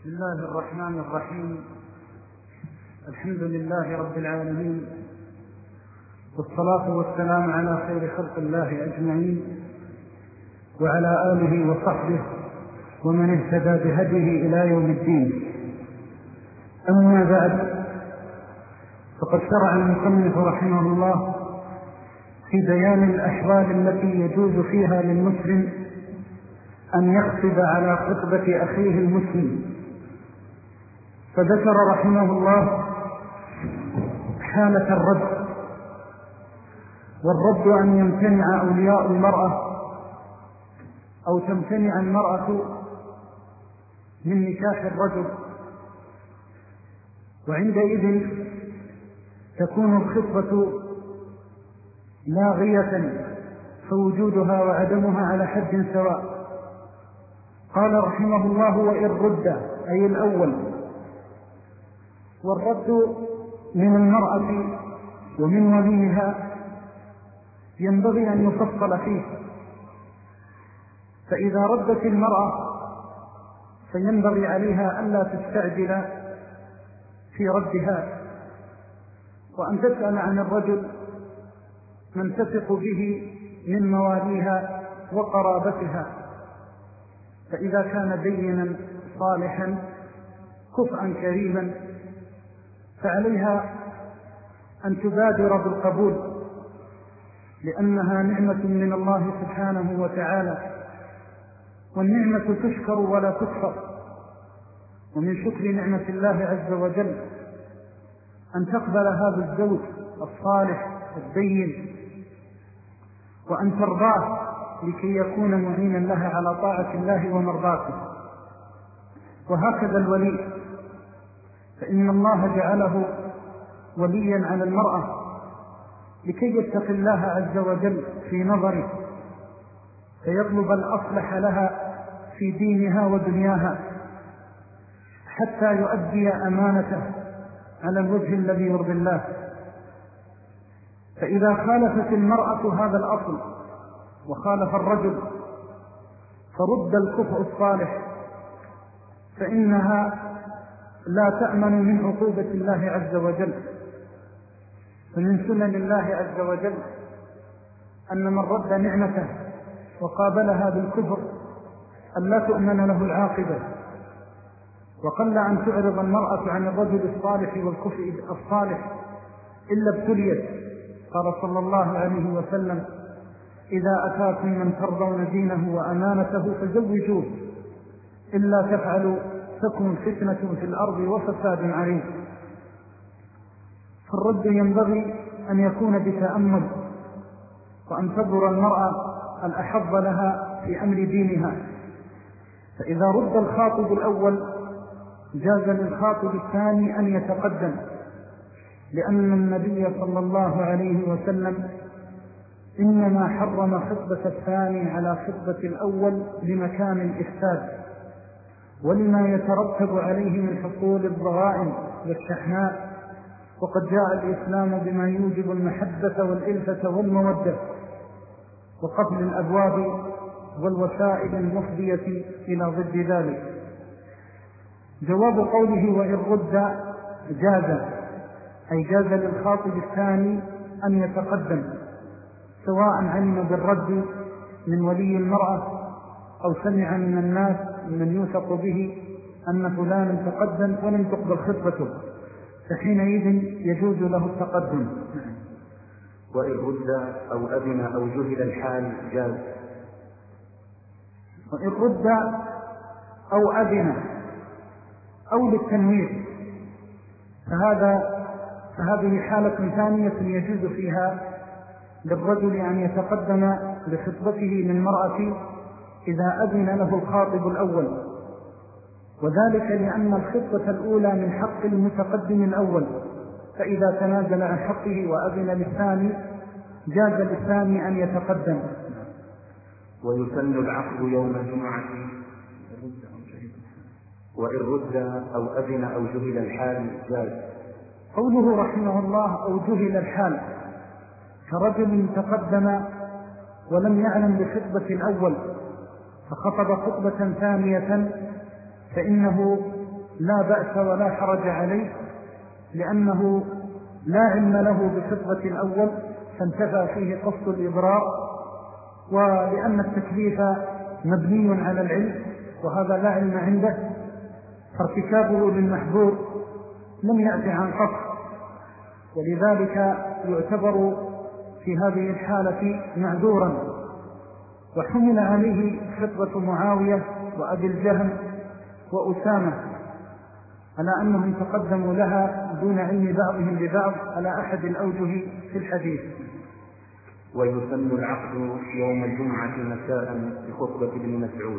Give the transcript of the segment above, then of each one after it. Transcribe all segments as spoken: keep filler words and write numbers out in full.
بسم الله الرحمن الرحيم. الحمد لله رب العالمين، والصلاة والسلام على خير خلق الله أجمعين، وعلى آله وصحبه ومن اهتدى بهديه إلى يوم الدين. أما بعد، فقد شرع المصنف رحمه الله في بيان الأحوال التي يجوز فيها للمسلم أن يخطب على خطبة أخيه المسلم، فذكر رحمه الله حالة الرد، والرد أن يمتنع أولياء المرأة أو تمتنع المرأة من نكاح الرجل، وعندئذ تكون الخطبة لاغية، فوجودها وعدمها على حد سواء. قال رحمه الله: وإن رد، أي الأول. والرد من المرأة ومن وليها ينبغي أن يفصل فيه، فإذا ردت المرأة فينبغي عليها ألا تستعجل في ردها، وأن تسأل عن الرجل من تثق به من مواليها وقرابتها، فإذا كان دينا صالحا كفءا كريما فعليها أن تبادر بالقبول، لأنها نعمة من الله سبحانه وتعالى، والنعمة تشكر ولا تكفر. ومن شكر نعمة الله عز وجل أن تقبل هذا الزوج الصالح الدين، وأن ترضاه لكي يكون معينا لها على طاعة الله ومرضاته. وهكذا الولي، فإن الله جعله وليا على المرأة لكي يتقي الله عز وجل في نظره، فيطلب الأصلح لها في دينها ودنياها، حتى يؤدي أمانته على الوجه الذي يرضي الله. فإذا خالفت المرأة هذا الأصل وخالف الرجل فرد الكفء الصالح، فإنها لا تأمن من عقوبة الله عز وجل. فمن سنن الله عز وجل أن من رد نعمته وقابلها بالكفر أن لا تؤمن له العاقبة، وقل أن تعرض المرأة عن الرجل الصالح والكفء الصالح إلا ابتليت. قال صلى الله عليه وسلم: إذا أتاكم من ترضون دينه وأمانته فزوجوه، إلا تفعلوا تكن فتنة في الأرض وفساد عريض. فالرد ينبغي أن يكون بتأمل، وأن تنظر المرأة الأحظ لها في أمر دينها. فإذا رد الخاطب الأول جاز للخاطب الثاني أن يتقدم، لأن النبي صلى الله عليه وسلم إنما حرم خطبة الثاني على خطبة الأول لمكان الإفساد، ولما يترتب عليه من حصول الضغائن والشحناء. وقد جاء الإسلام بما يوجب المحبة والإلفة والمودة، وقفل الأبواب والوسائل المفضية إلى ضد ذلك. جواب قوله: وإن رد جاز، أي جاز للخاطب الثاني أن يتقدم، سواء علم بالرد من ولي المرأة أو سمع من الناس من يوثق به أن فلان تقدم ولم تقبل خطبته، فحينئذ يجوز له التقدم. وإن رد أو أذن أو جهل الحال جاز. وإن رد أو أذن أو للتنوير فهذا فهذه حالة ثانية يجوز فيها للرجل أن يتقدم لخطبته للمرأة إذا أذن له الخاطب الأول، وذلك لأن الخطبة الأولى من حق المتقدم الأول، فإذا تنازل عن حقه وأذن للثاني جاز للثاني أن يتقدم. ويسن العقد يوم الجمعة. وإن رد أو أذن أو جهل الحال جاز. قوله رحمه الله: أو جهل الحال، كرجل تقدم ولم يعلم بخطبة الأول فخطب خطبة ثانية، فإنه لا بأس ولا حرج عليه، لأنه لا علم له بخطبة الأول فانتفى فيه قصد الإضرار، ولأن التكليف مبني على العلم وهذا لا علم عنده، فارتكابه للمحظور لم يأتي عن قصد، ولذلك يعتبر في هذه الحالة معذورا. وحمل عليه خطبة معاوية وأبي الجهم وأسامة على أنهم تقدموا لها دون علم بعضهم ببعض على أحد الأوجه في الحديث. ويسن العقد يوم الجمعة مساء بخطبة ابن مسعود.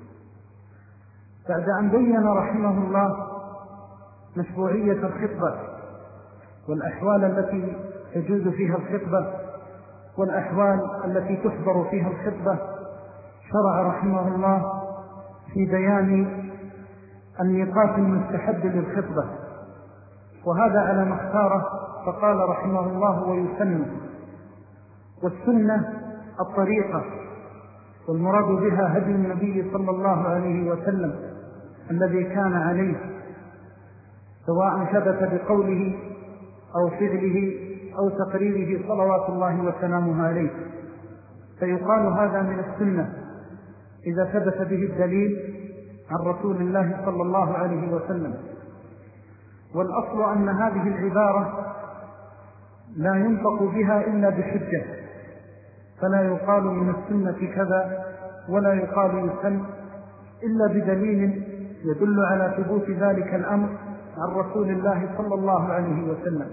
بعد أن بين رحمه الله مشروعية الخطبة والأحوال التي تجوز فيها الخطبة والأحوال التي تحضر فيها الخطبة، شرع رحمه الله في بيان النقاط المستحب للخطبة، وهذا على ما اختاره. فقال رحمه الله: ويسن. والسنة الطريقة، والمراد بها هدي النبي صلى الله عليه وسلم الذي كان عليه، سواء ثبت بقوله أو فعله أو تقريره صلوات الله وسلامه عليه، فيقال هذا من السنة إذا ثبت به الدليل عن رسول الله صلى الله عليه وسلم. والأصل أن هذه العبارة لا ينطق بها إلا بحجة، فلا يقال من السنة كذا ولا يقال يسن إلا بدليل يدل على ثبوت ذلك الأمر عن رسول الله صلى الله عليه وسلم.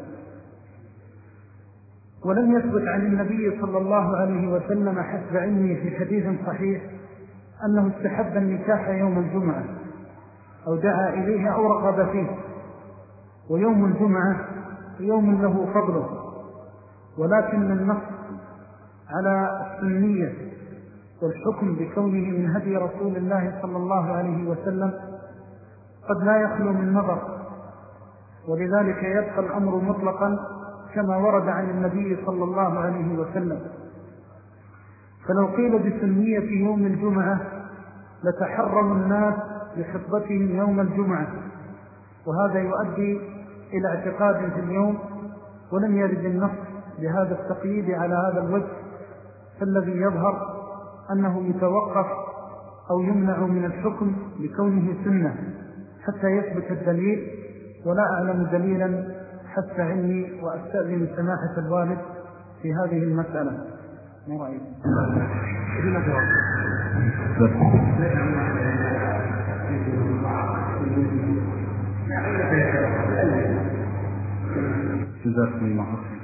ولم يثبت عن النبي صلى الله عليه وسلم حسب علمه في حديث صحيح أنه استحب النكاح يوم الجمعة أو دعا إليه أو رغب فيه. ويوم الجمعة يوم له فضله، ولكن النص على السنية والحكم بكونه من هدي رسول الله صلى الله عليه وسلم قد لا يخلو من نظر، ولذلك يبقى الأمر مطلقا كما ورد عن النبي صلى الله عليه وسلم. فلو قيل بسنية يوم الجمعة لتحرم الناس بخطبتهم يوم الجمعة، وهذا يؤدي إلى اعتقاد في اليوم، ولم يرد النص بهذا التقييد على هذا الوجه، فالذي يظهر أنه يتوقف أو يمنع من الحكم لكونه سنة حتى يثبت الدليل، ولا أعلم دليلا حتى علمي، وأستأذن سماحة الوالد في هذه المسألة. ما رأيك؟ جزاكم الله خيرا.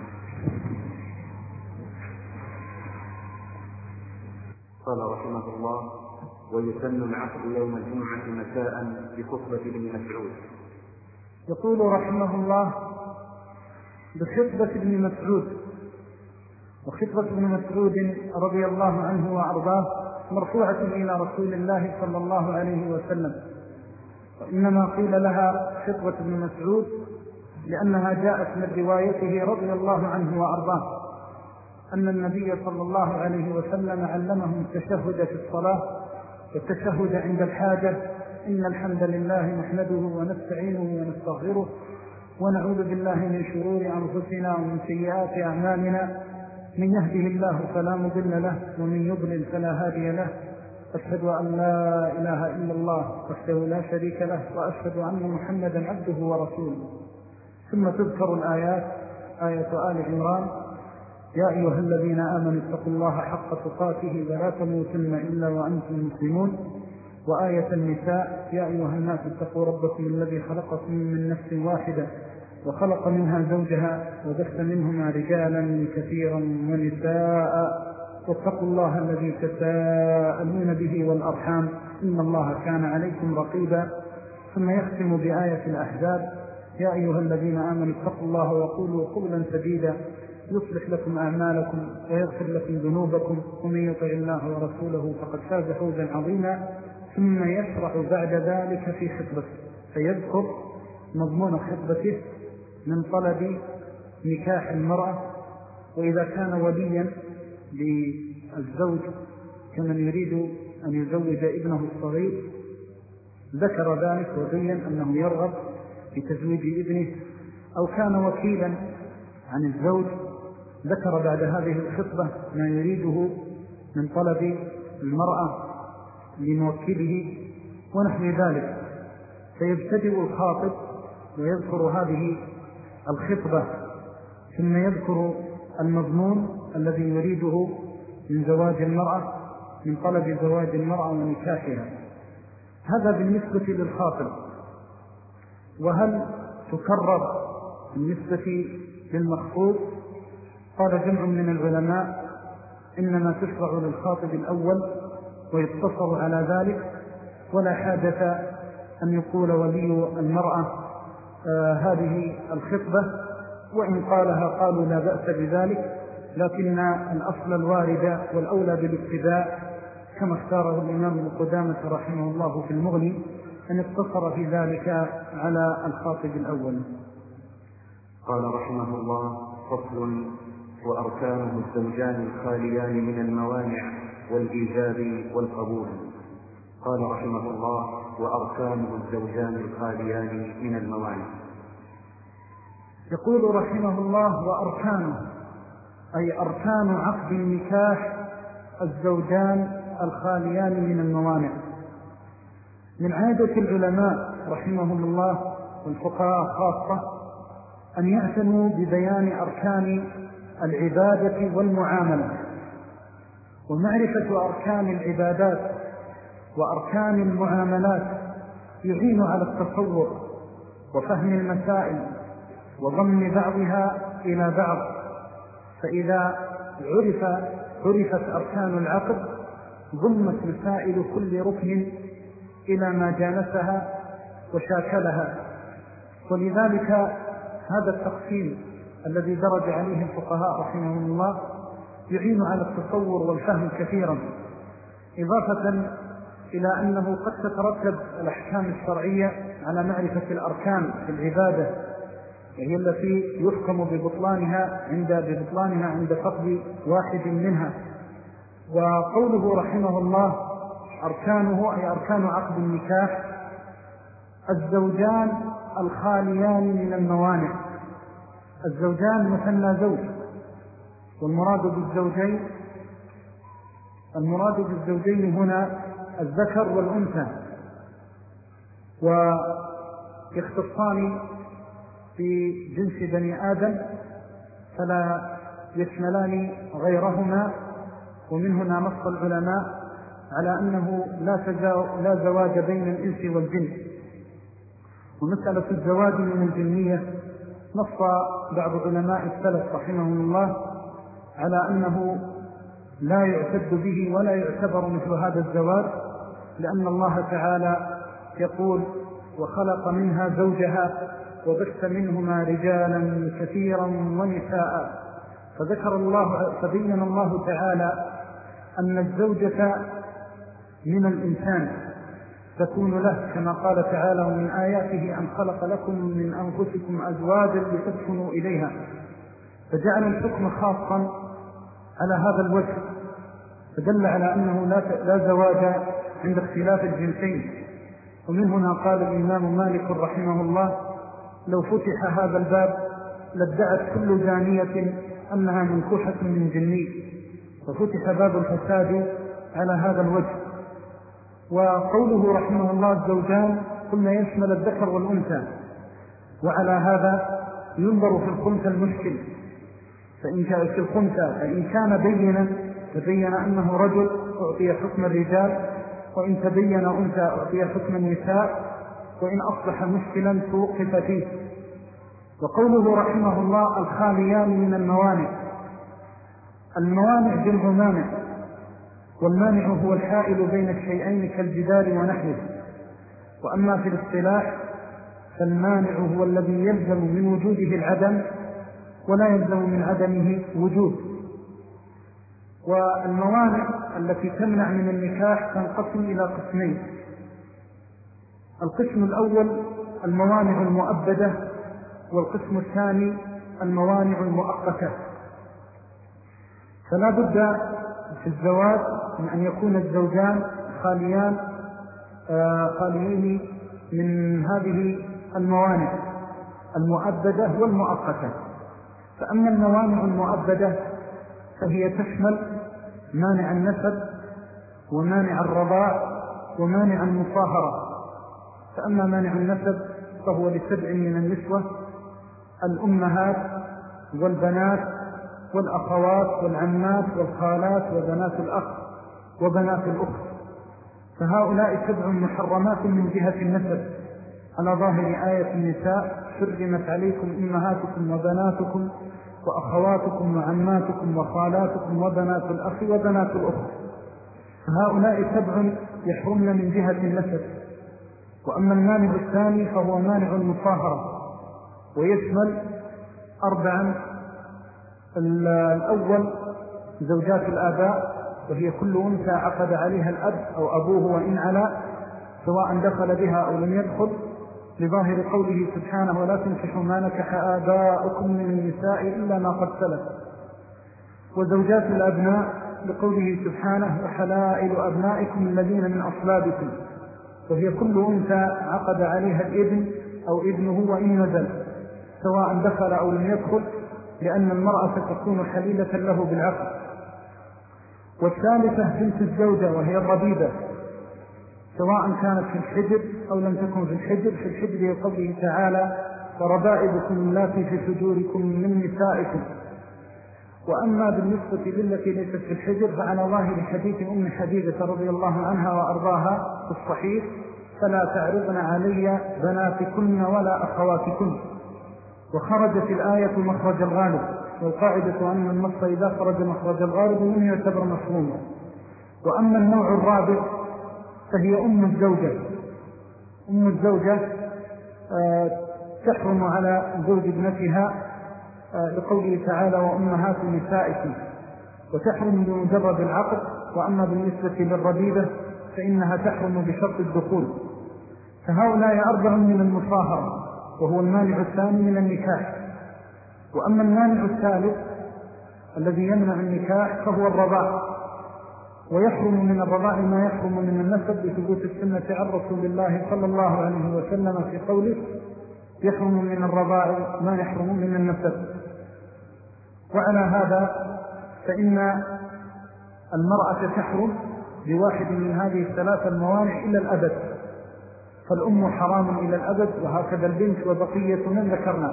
قال رحمه الله: ويسن العقد يوم الجمعة مساء بخطبة ابن مسعود. يقول رحمه الله: بخطبة ابن مسعود. وخطبة ابن مسعود رضي الله عنه وأرضاه مرفوعة إلى رسول الله صلى الله عليه وسلم، وإنما قيل لها خطبة ابن مسعود لأنها جاءت من روايته رضي الله عنه وأرضاه أن النبي صلى الله عليه وسلم علمهم التشهد في الصلاة والتشهد عند الحاجة: إن الحمد لله نحمده ونستعينه ونستغفره ونعوذ بالله من شرور أنفسنا ومن سيئات أعمالنا، من يهده الله فلا مضل له ومن يضلل فلا هادي له، أشهد أن لا إله إلا الله وحده لا شريك له، وأشهد أن محمدا عبده ورسوله. ثم تذكر الآيات: آية آل عمران: يا أيها الذين آمنوا اتقوا الله حق تقاته ولا تموتن إلا وأنتم مسلمون. وآية النساء: يا أيها الناس اتقوا ربكم الذي خلقكم من نفس واحدة وخلق منها زوجها وبث منهما رجالا كثيرا ونساء واتقوا الله الذي تساءلون به والأرحام إن الله كان عليكم رقيبا. ثم يختم بآية الأحزاب: يا أيها الذين آمنوا اتقوا الله وقولوا قولا سديدا يصلح لكم أعمالكم ويغفر لكم ذنوبكم ومن يطع الله ورسوله فقد فاز فوزا عظيما. ثم يشرع بعد ذلك في خطبته فيذكر مضمون خطبته من طلب نكاح المرأة، وإذا كان وليا للزوج كمن يريد أن يزوج ابنه الصغير ذكر ذلك وبين أنه يرغب في تزويج ابنه، أو كان وكيلا عن الزوج ذكر بعد هذه الخطبة ما يريده من طلب المرأة لموكله ونحو ذلك، فيبتدئ الخاطب ويذكر هذه الخطبة ثم يذكر المضمون الذي يريده من زواج المرأة، من طلب زواج المرأة ونكاحها. هذا بالنسبة للخاطب. وهل تكرر بالنسبة للمخطوب؟ قال جمع من العلماء إنما تشرع للخاطب الأول ويقتصر على ذلك، ولا حاجة أن يقول ولي المرأة آه هذه الخطبة، وإن قالها قالوا لا بأس بذلك، لكن الأصل الوارد والأولى بالاتباع كما اختاره الإمام ابن قدامة رحمه الله في المغني أن اقتصر في ذلك على الخاطب الأول. قال رحمه الله: فصل: وأركانه الزوجان الخاليان من الموانع والإيجاب والقبول. قال رحمه الله: وأركانه الزوجان الخاليان من الموانع. يقول رحمه الله: وأركانه، أي أركان عقد النكاح الزوجان الخاليان من الموانع. من عادة العلماء رحمهم الله والفقهاء خاصة أن يعتنوا ببيان أركان العبادة والمعاملة، ومعرفة أركان العبادات وأركان المعاملات يعين على التصور وفهم المسائل وضم بعضها إلى بعض. فإذا عرف عرفت أركان العقد ضمت مسائل كل ركن إلى ما جانسها وشاكلها. ولذلك هذا التقسيم الذي درج عليه الفقهاء رحمهم الله يعين على التصور والفهم كثيرا، إضافة إلى أنه قد تترتب الأحكام الشرعية على معرفة الأركان في العبادة، وهي التي يحكم ببطلانها عند ببطلانها عند فقد واحد منها. وقوله رحمه الله أركانه أي أركان عقد النكاح الزوجان الخاليان من الموانع. الزوجان مثنى زوج، والمراد بالزوجين المراد بالزوجين هنا الذكر والأنثى، ويختصان في جنس بني آدم فلا يشملان غيرهما. ومن هنا نص العلماء على أنه لا, لا زواج بين الإنس والجن. ومسألة الزواج من الجنية نص بعض علماء السلف رحمهم الله على أنه لا يعتد به ولا يعتبر مثل هذا الزواج، لأن الله تعالى يقول: وخلق منها زوجها وبث منهما رجالا كثيرا ونساء. فذكر الله فبين الله تعالى أن الزوجة من الإنسان تكون له، كما قال تعالى: ومن آياته أن خلق لكم من أنفسكم أزواجا لتسكنوا إليها. فجعل الحكم خاصا على هذا الوجه، فدل على أنه لا زواج عند اختلاف الجنسين. ومن هنا قال الإمام مالك رحمه الله: لو فتح هذا الباب لادعت كل زانية أنها منكوحة من جني. ففتح باب الفساد على هذا الوجه. وقوله رحمه الله الزوجان قلنا يشمل الذكر والأنثى، وعلى هذا ينظر في الخنثى المشكل. فإن كان في الخنثى فإن كان بينا تبين أنه رجل أعطي حكم الرجال، وإن تبين أنثى أعطي حكم النساء، وإن أصبح مشكلا توقف فيه. وقوله رحمه الله الخاليان من الموانع. الموانع جمع مانع، والمانع هو الحائل بين الشيئين كالجدار ونحوه. وأما في الاصطلاح فالمانع هو الذي يلزم من وجوده العدم ولا يلزم من عدمه وجود. والموانع التي تمنع من النكاح تنقسم إلى قسمين: القسم الأول الموانع المؤبدة، والقسم الثاني الموانع المؤقتة. فلا بد في الزواج من أن يكون الزوجان خاليان خاليين من هذه الموانع المؤبدة والمؤقتة. فأما الموانع المؤبدة فهي تشمل مانع النسب ومانع الرضاع ومانع المصاهرة. فأما مانع النسب فهو لسبع من النسوة: الأمهات والبنات والأخوات والعمات والخالات وبنات الأخ وبنات الأخت. فهؤلاء سبع محرمات من جهة النسب على ظاهر آية النساء: حرمت عليكم أمهاتكم وبناتكم وأخواتكم وعماتكم وخالاتكم وبنات الأخ وبنات الأخت. فهؤلاء سبع يحرمن من جهة النسب. وأما المانع الثاني فهو مانع المصاهرة، ويشمل أربعا: الأول زوجات الآباء، وهي كل أنثى عقد عليها الأب أو أبوه وإن علا، سواء دخل بها أو لم يدخل، لظاهر قوله سبحانه: ولا تنكحوا ما نكح آباؤكم من النساء إلا ما قد سلف. وزوجات الأبناء لقوله سبحانه: وحلائل أبنائكم الذين من أصلابكم، وهي كل أنثى عقد عليها الابن أو ابنه وإن نزل، سواء دخل أو لم يدخل، لأن المرأة تكون حليلة له بالعقد. والثالثة بنت الزوجة، وهي الربيبة، سواء كانت في الحجر أو لم تكن في الحجر. في الحجر قوله تعالى: وربائبكم اللاتي في حجوركم من نسائكم. وأما بالنسبة للتي ليست في الحجر فعلى ظاهر حديث أم حبيبة رضي الله عنها وأرضاها في الصحيح: فلا تعرضن علي بناتكن ولا أخواتكن. وخرجت الآية مخرج الغالب، والقاعدة أن النص إذا خرج مخرج الغالب منه يعتبر مفهوما. وأما النوع الرابع فهي أم الزوجة. أم الزوجة آه تحرم على زوج ابنتها آه لقوله تعالى: وأمهات نسائكم، وتحرم بمجرد العقد. وأما بالنسبة للربيبة فإنها تحرم بشرط الدخول. فهؤلاء أربع من المصاهرة، وهو المانع الثاني من النكاح. وأما المانع الثالث الذي يمنع النكاح فهو الرضاع، ويحرم من الرضاع ما يحرم من النسب بثبوت السنة عن رسول الله صلى الله عليه وسلم في قوله: يحرم من الرضاع ما يحرم من النسب. وعلى هذا فإن المرأة تحرم بواحد من هذه الثلاث الموانع إلى الأبد، فالأم حرام إلى الأبد، وهكذا البنت وبقية من ذكرنا.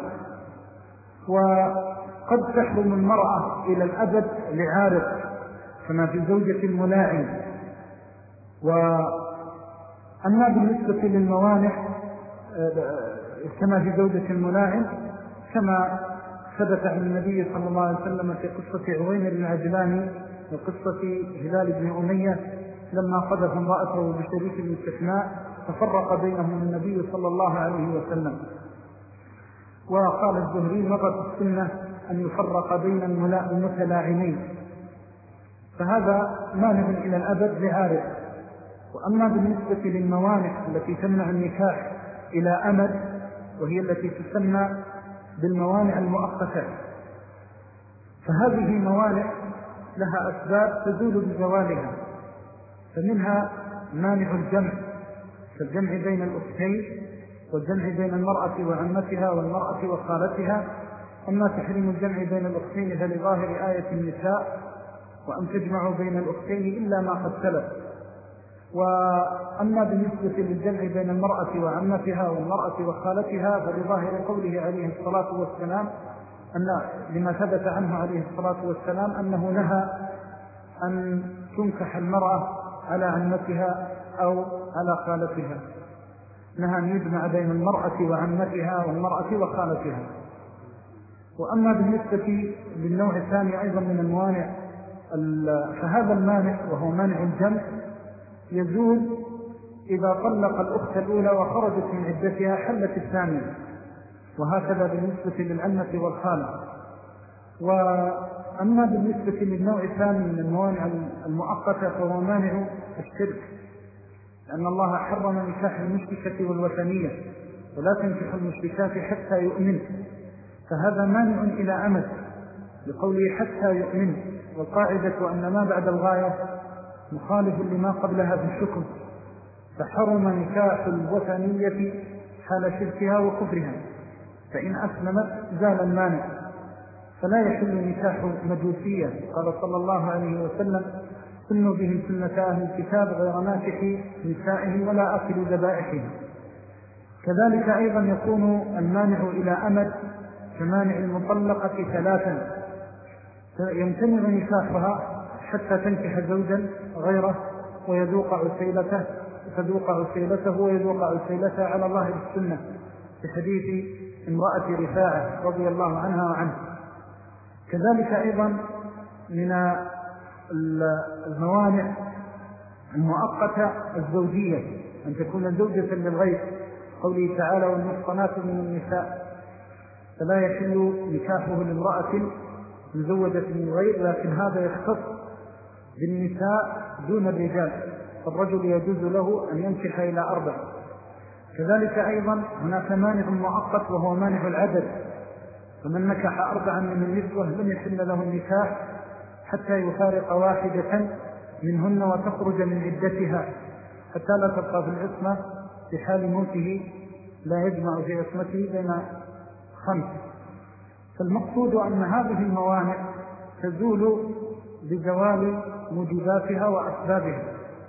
وقد تحرم المرأة إلى الأبد لعارض، كما في زوجة الملاعن. وأما بالنسبة للموانع كما في زوجة الملاعن، كما ثبت عن النبي صلى الله عليه وسلم في قصة عويمر العجلاني وقصة هلال بن أمية لما قذف امرأته بشريك الاستثناء ففرق بينهم النبي صلى الله عليه وسلم. وقال الزهري: مرت السنة أن يفرق بين المتلاعنين. فهذا مانع إلى الأبد لعارض. وأما بالنسبة للموانع التي تمنع النكاح إلى أمد، وهي التي تسمى بالموانع المؤقتة، فهذه موانع لها أسباب تزول بزوالها. فمنها مانع الجمع، فالجمع بين الأختين، والجمع بين المرأة وعمتها والمرأة وخالتها. أما تحريم الجمع بين الأختين فلظاهر آية النساء: وأن تجمعوا بين الأختين إلا ما قد سلف. وأما بالنسبة للجمع بين المرأة وعمتها والمرأة وخالتها فلظاهر قوله عليه الصلاة والسلام أن لما ثبت عنه عليه الصلاة والسلام أنه نهى أن تنكح المرأة على عمتها أو على خالتها، نهى أن يجمع بين المرأة وعمتها والمرأة وخالتها. وأما بالنسبة للنوع الثاني أيضا من الموانع، فهذا المانع وهو مانع الجمع يزول إذا طلق الأخت الأولى وخرجت من عدتها حلت الثانية، وهكذا بالنسبة للعمة والخالة. وأما بالنسبة للنوع الثاني من الموانع المؤقتة فهو مانع الشرك، لأن الله حرم نكاح المشركة والوثنية، ولا تنكح المشركات حتى يؤمن، فهذا مانع إلى أمد لقوله حتى يؤمن. والقاعدة أن ما بعد الغاية مخالف لما قبلها في الحكم، فحرم نكاح الوثنية حال شركها وكفرها، فإن أسلمت زال المانع، فلا يحل نكاح مجوسية. قال صلى الله عليه وسلم: سنوا به سنة أهل الكتاب غير ناكح نسائه ولا أكل ذبائحه. كذلك أيضا يكون المانع إلى أمد كمانع المطلقة ثلاثا، يمتنع نكاحها حتى تنكح زوجا غيره ويذوق عسيلته تذوق عسيلته ويذوق عسيلته على ظاهر السنة، في حديث امرأة رفاعة رضي الله عنها وعنه. كذلك أيضا من الموانع المؤقتة الزوجية، أن تكون زوجة للغير، قوله تعالى: والمحصنات من النساء، فلا يحل نكاحه لامرأة مزوجة من غير، لكن هذا يختص بالنساء دون الرجال، فالرجل يجوز له أن ينكح إلى أربع. كذلك أيضا هناك مانع مؤقت وهو مانع العدد، فمن نكح أربعا من النسوة لم يحل له النكاح حتى يفارق واحدة منهن وتخرج من عدتها، حتى لا تبقى في العصمة في حال موته، لا يجمع في عصمته بين خمس. فالمقصود أن هذه الموانع تزول بزوال موجباتها وأسبابها،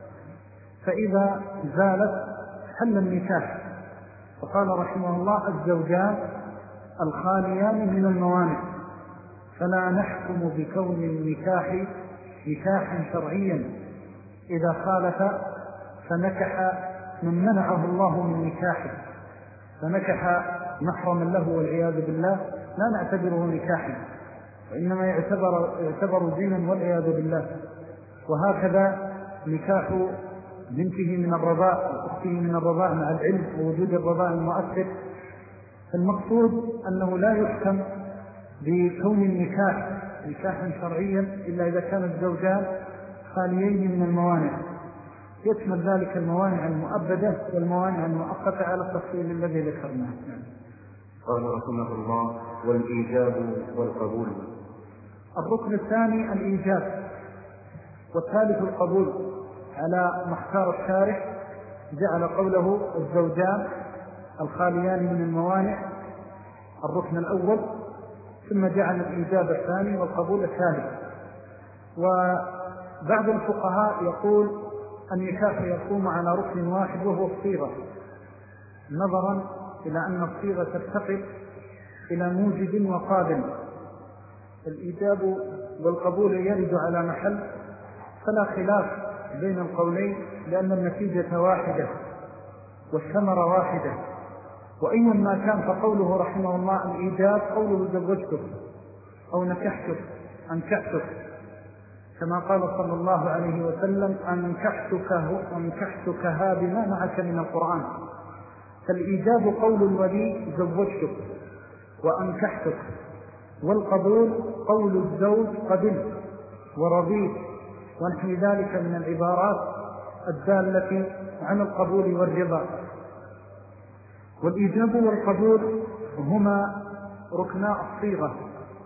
فإذا زالت حل النكاح. فقال رحمه الله: الزوجان الخاليان من الموانع، فلا نحكم بكون النكاح نكاحا شرعيا إذا خالف فنكح من منعه الله من نكاحه، فنكح محرما له والعياذ بالله، لا نعتبره نكاحا، وإنما يعتبر, يعتبر زنا والعياذ بالله. وهكذا نكاح بنته من الرضاء وأخته من الرضاء مع العلم ووجود الرضاء المؤثر. فالمقصود أنه لا يحكم بكون النكاح نكاحا شرعيا إلا إذا كان الزوجان خاليين من الموانع، يشمل ذلك الموانع المؤبدة والموانع المؤقتة على التفصيل الذي ذكرناه. قال رحمه الله: والإيجاب والقبول. الركن الثاني الإيجاب، والثالث القبول، على ما اختار الشارح جعل قوله الزوجان الخاليان من الموانع الركن الأول، ثم جعل الإيجاب الثاني والقبول الثالث. وبعض الفقهاء يقول النكاح يقوم على ركن واحد وهو الصيغة، نظرا إلى أن الصيغة ترتقي إلى موجب وقابل. الإيجاب والقبول يرد على محل، فلا خلاف بين القولين، لأن النتيجة واحدة والثمرة واحدة. وإن ما كان فقوله رحمه الله الإيجاب قوله زوجتك أو نكحتك أنكحتك، كما قال صلى الله عليه وسلم: أنكحتكها بما معك من القرآن. فالإيجاب قول الولي زوجتك وأنكحتك، والقبول قول الزوج قبل ورضيت ونحو ذلك من العبارات الدالة عن القبول والرضا. والإيجاب والقبول هما ركنا الصيغة،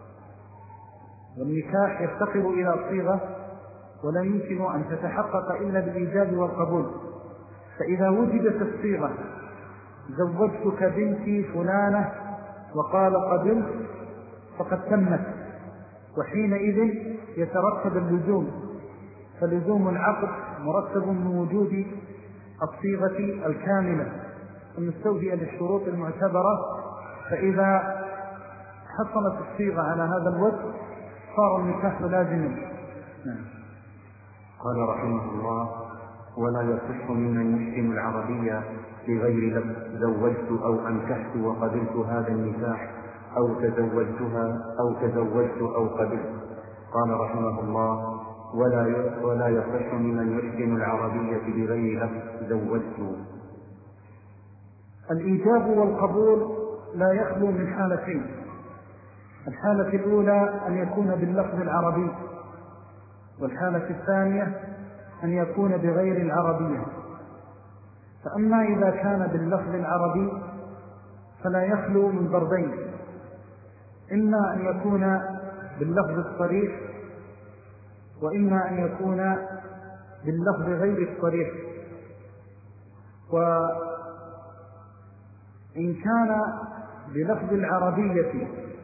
والنكاح يفتقر إلى الصيغة، ولا يمكن أن تتحقق إلا بالإيجاب والقبول. فإذا وجدت الصيغة زوجتك بنتي فلانة وقال قبلت فقد تمت، وحينئذ يترتب اللزوم، فلزوم العقد مرتب من وجود الصيغة الكاملة المستوفية للشروط المعتبرة. فإذا حصلت الصيغة على هذا الوجه صار النكاح لازما. قال رحمه الله: ولا يصح ممن يحسن العربية بغير لفظ زوجت أو أنكحت وقبلت هذا النكاح أو تزوجتها أو تزوجت أو قبلت. قال رحمه الله: ولا ولا يصح ممن يحسن العربية بغير لفظ زوجت. الإيجاب والقبول لا يخلو من حالتين: الحالة الأولى أن يكون باللفظ العربي، والحالة الثانية أن يكون بغير العربية. فأما إذا كان باللفظ العربي فلا يخلو من ضربين: إما أن يكون باللفظ الصريح، وإما أن يكون باللفظ غير الصريح. وإن كان بلفظ العربية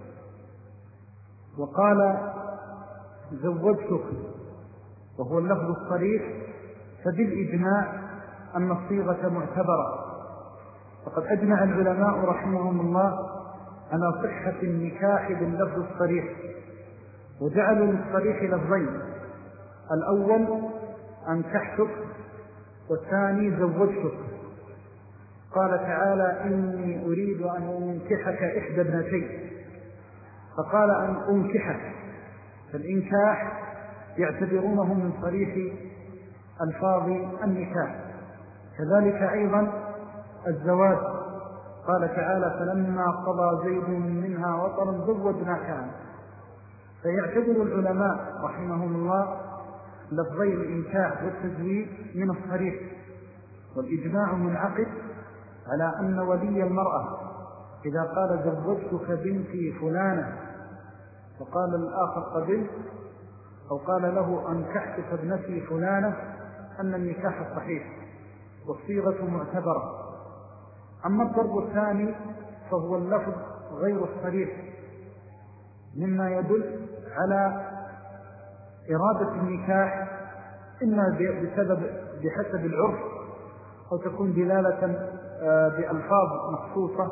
وقال زوجتك وهو اللفظ الصريح فبالإجماع أن الصيغة معتبرة، فقد أجمع العلماء رحمهم الله على صحة النكاح باللفظ الصريح، وجعلوا للصريح لفظين: الأول أنكحتك، والثاني زوجتك. قال تعالى: إني أريد أن أنكحك إحدى ابنتين، فقال أن أنكحك، فالإنكاح يعتبرونه من صريح ألفاظ النكاح. كذلك أيضا الزواج، قال تعالى: فلما قضى زيد منها وطرا زوجناكها. فيعتبر العلماء رحمهم الله لفظي الإنكاح والتزويج من الصريح، والإجماع منعقد على أن ولي المرأة إذا قال زوجتك بنتي فلانة وقال الآخر قبلت، أو قال له أنكحتك ابنتي فلانة، أن النكاح صحيح والصيغة معتبرة. أما الضرب الثاني فهو اللفظ غير الصريح، مما يدل على إرادة النكاح إما بسبب بحسب العرف، أو تكون دلالة بألفاظ مخصوصة.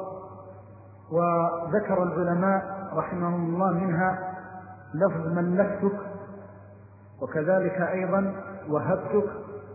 وذكر العلماء رحمهم الله منها لفظ ملكتك، وكذلك أيضا وهبتك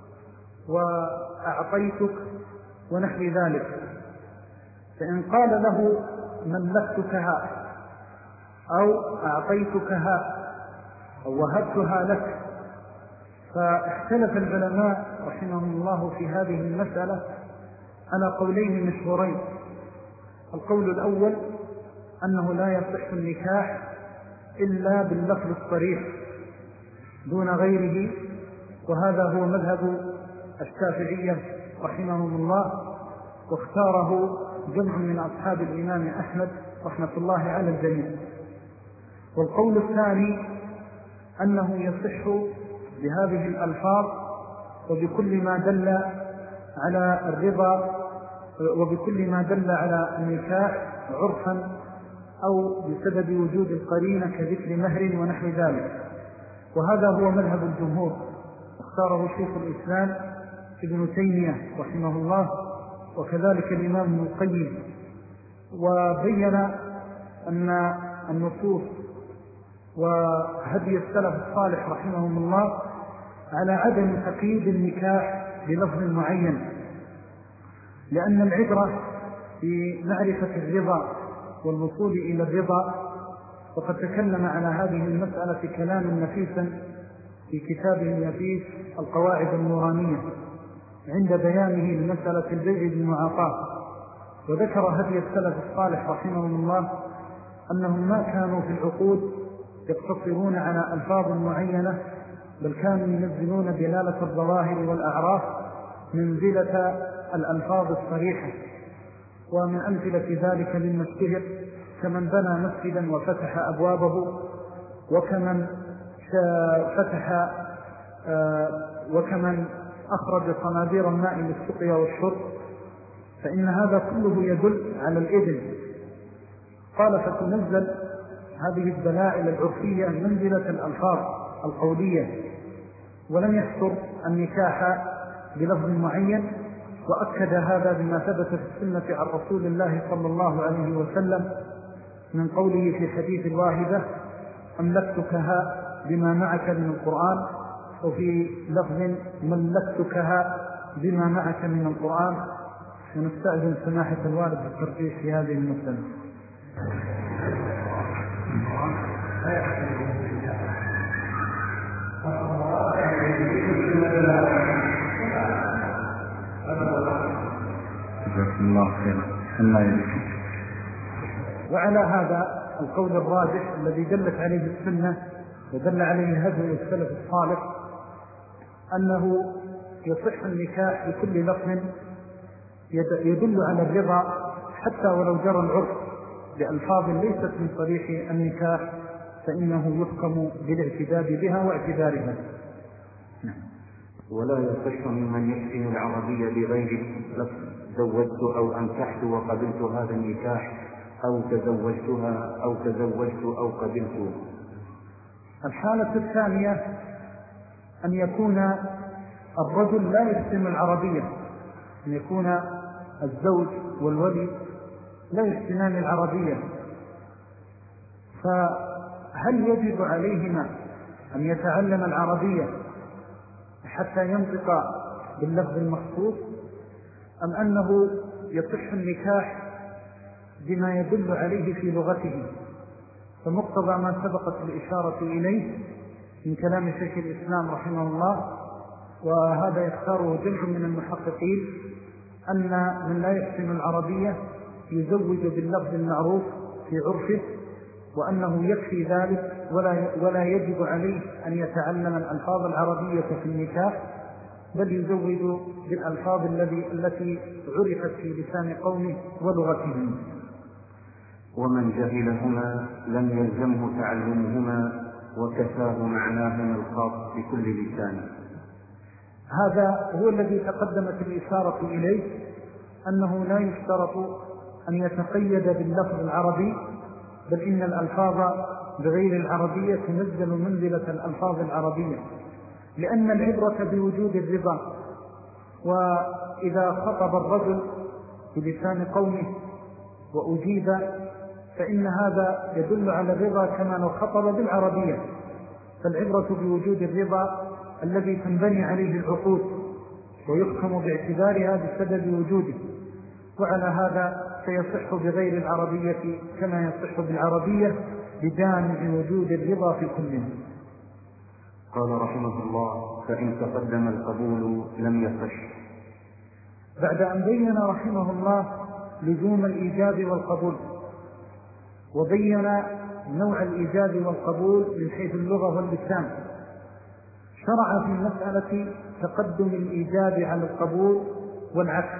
وأعطيتك ونحو ذلك. فإن قال له ملكتكها أو أعطيتكها أو وهبتها لك، فاختلف العلماء رحمهم الله في هذه المسألة على قولين مشهورين. القول الأول أنه لا يصح النكاح إلا باللفظ الصريح دون غيره، وهذا هو مذهب الشافعية رحمهم الله، واختاره جمع من أصحاب الإمام أحمد رحمة الله على الجميع. والقول الثاني أنه يصح بهذه الألفاظ وبكل ما دل على الرضا وبكل ما دل على النكاح عرفا أو بسبب وجود القرينة كذكر مهر ونحو ذلك، وهذا هو مذهب الجمهور، اختاره شيخ الإسلام ابن تيمية رحمه الله، وكذلك الإمام ابن القيم. وبين أن النصوص وهدي السلف الصالح رحمهم الله على عدم تقييد النكاح بلفظ معين، لأن العبرة بمعرفة الرضا والوصول إلى الرضا. وقد تكلم على هذه المسألة كلام نفيسا في كتابه النفيس القواعد النورانية عند بيانه لمسألة البيع بالمعاطاة، وذكر هدي السلف الصالح رحمهم الله أنهم ما كانوا في العقود يقتصرون على ألفاظ معينة، بل كانوا ينزلون دلالة الظواهر والأعراف منزلة الألفاظ الصريحة. ومن أمثلة ذلك مما اشتهر كمن بنى مسجدا وفتح أبوابه، وكمن فتح وكمن أخرج صنادير الماء للسقيا والشرب، فإن هذا كله يدل على الإذن. قال: فتنزل هذه الدلائل العرفية منزلة الألفاظ القولية، ولم يحصر النكاح بلفظ معين. وأكد هذا بما ثبت في السنة عن رسول الله صلى الله عليه وسلم من قوله في حديث الواهدة: أملكتكها بما معك من القرآن، وفي لفظ ملكتكها بما معك من القرآن. ونستأذن سماحة الوالد بالترجيح في هذه المسألة. وعلى هذا القول الراجح الذي دلت عليه السنة ودل عليه هدي السلف الصالح أنه يصح النكاح بكل لفظ يدل على الرضا، حتى ولو جرى العرف بألفاظ ليست من صريح النكاح، فإنه يحكم بالاعتداد بها واعتبارها. نعم. ولا يصح ممن يحسن العربية بغير لفظ زوجت أو أنكحت وقبلت هذا النكاح أو تزوجتها أو تزوجت أو قبلت. الحالة الثانية أن يكون الرجل لا يحسن العربية، أن يكون الزوج والولي لا يحسنان العربية، فهل يجب عليهما أن يتعلم العربية حتى ينطق باللفظ المخصوص، أم أنه يصح النكاح بما يدل عليه في لغته؟ فمقتضى ما سبقت الإشارة إليه من كلام شيخ الإسلام رحمه الله، وهذا يختاره جمع من المحققين، أن من لا يحسن العربية يزوج باللفظ المعروف في عرفه، وأنه يكفي ذلك ولا ولا يجب عليه أن يتعلم الألفاظ العربية في النكاح، بل يزوج بالألفاظ الذي التي عرفت في لسان قومه ولغتهم. ومن جهلهما لم يلزمه تعلمهما وكفاه معناهما الخاص بكل لسان. هذا هو الذي تقدمت الإشارة إليه، أنه لا يشترط أن يتقيد باللفظ العربي، بل إن الألفاظ بغير العربية تنزل منزلة الألفاظ العربية، لأن العبرة بوجود الرضا. وإذا خطب الرجل بلسان قومه وأجيب فإن هذا يدل على الرضا كما لو خطب بالعربية، فالعبرة بوجود الرضا الذي تنبني عليه العقود ويحكم باعتبارها بسبب وجوده، وعلى هذا سيصح بغير العربية كما يصح بالعربية بجانب وجود الرضا في كلهم. قال رحمه الله: فإن تقدم القبول لم يصح. بعد أن بين رحمه الله لزوم الإيجاب والقبول، وبين نوع الإيجاب والقبول من حيث اللغة واللسان، شرع في مسألة تقدم الإيجاب على القبول والعكس.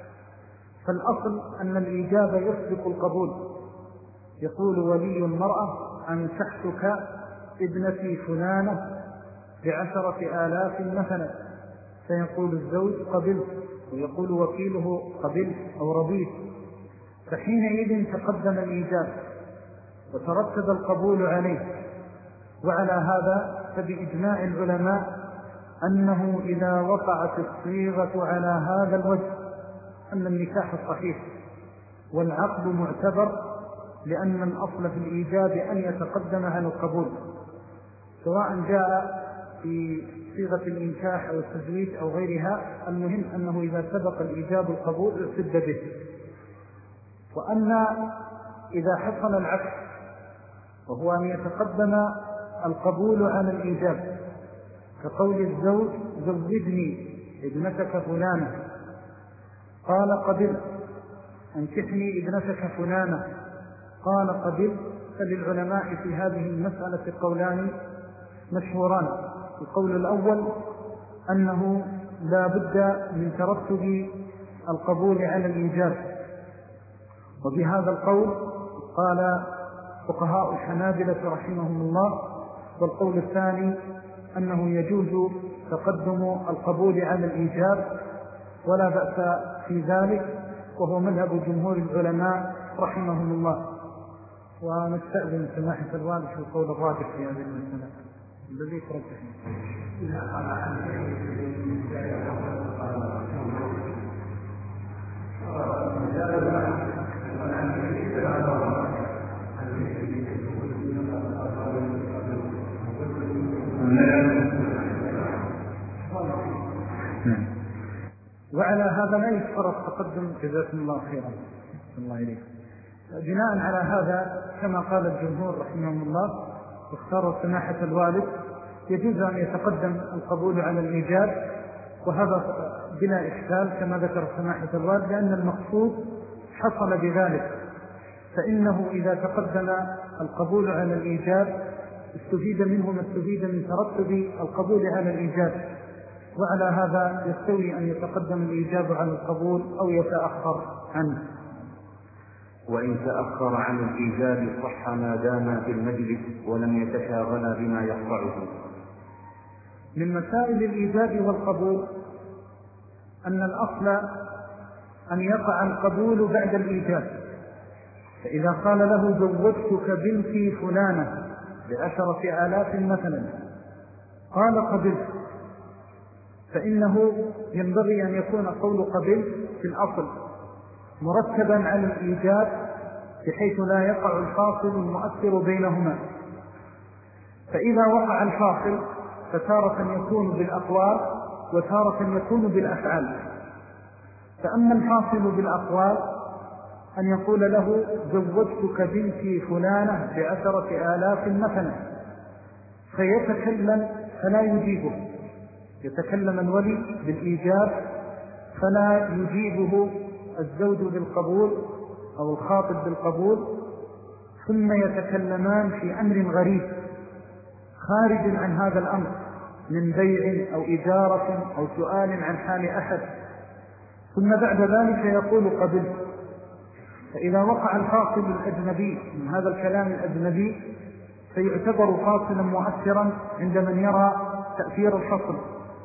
فالأصل أن الإيجاب يسبق القبول. يقول ولي المرأة: أنكحتك ابنتي فلانة بعشرة آلاف مثلا، فيقول الزوج: قبلت، ويقول وكيله: قبلت أو رضيت. فحينئذ تقدم الإيجاب وترتب القبول عليه. وعلى هذا فبإجماع العلماء أنه إذا وقعت الصيغة على هذا الوجه أن النكاح صحيح والعقد معتبر، لأن الأصل في الإيجاب أن يتقدم على القبول، سواء جاء في صيغة الإنكاح أو التزويج أو غيرها. المهم أنه إذا سبق الإيجاب القبول اعتد به. وأن إذا حصل العكس، وهو أن يتقدم القبول على الإيجاب، كقول الزوج: زوجني ابنتك فلانة، قال: قبل. انكحني ابنتك فلانة، قال: قبل. فللعلماء في هذه المسألة قولان مشهوران. القول الأول أنه لا بد من ترتب القبول على الإيجاب، وبهذا القول قال فقهاء الحنابلة رحمهم الله. والقول الثاني أنه يجوز تقدم القبول على الإيجاب ولا بأس في ذلك، وهو مذهب جمهور العلماء رحمهم الله. ونستأذن سماحة الوالد في القول الراجح في هذه المسألة الذي ترجح. وعلى هذا لا يشترط تقدم. جزاكم الله خيرا. الله إليك. بناء على هذا كما قال الجمهور رحمهم الله واختار سماحة الوالد، يجوز أن يتقدم القبول على الإيجاب، وهذا بلا إشكال كما ذكر سماحة الوالد، لأن المقصود حصل بذلك. فإنه إذا تقدم القبول على الإيجاب استفيد منه ما استفيد من ترتب القبول على الإيجاب، وعلى هذا يستوي أن يتقدم الإيجاب على القبول أو يتأخر عنه. وإن تأخر عن الإيجاب صح ما دام في المجلس ولم يتشاغل بما يقطعه. من مسائل الإيجاب والقبول أن الأصل أن يقع القبول بعد الإيجاب. فإذا قال له زوجتك بنتي فلانة بعشرة آلاف مثلا قال قبلت، فإنه ينبغي أن يكون قول قبلت في الأصل مرتبا على الإيجاب بحيث لا يقع الفاصل المؤثر بينهما. فإذا وقع الفاصل فتارة يكون بالأقوال وتارة يكون بالأفعال. فأما الفاصل بالأقوال أن يقول له زوجتك بنتي فلانة بعشرة آلاف مثلا، فيتكلم فلا يجيبه، يتكلم الولي بالإيجاب فلا يجيبه الزوج بالقبول أو الخاطب بالقبول، ثم يتكلمان في أمر غريب خارج عن هذا الأمر من بيع أو إجارة أو سؤال عن حال أحد، ثم بعد ذلك يقول قبلت. فإذا وقع الفاصل الأجنبي من هذا الكلام الأجنبي فيعتبر فاصلا مؤثرا عند من يرى تأثير الفصل.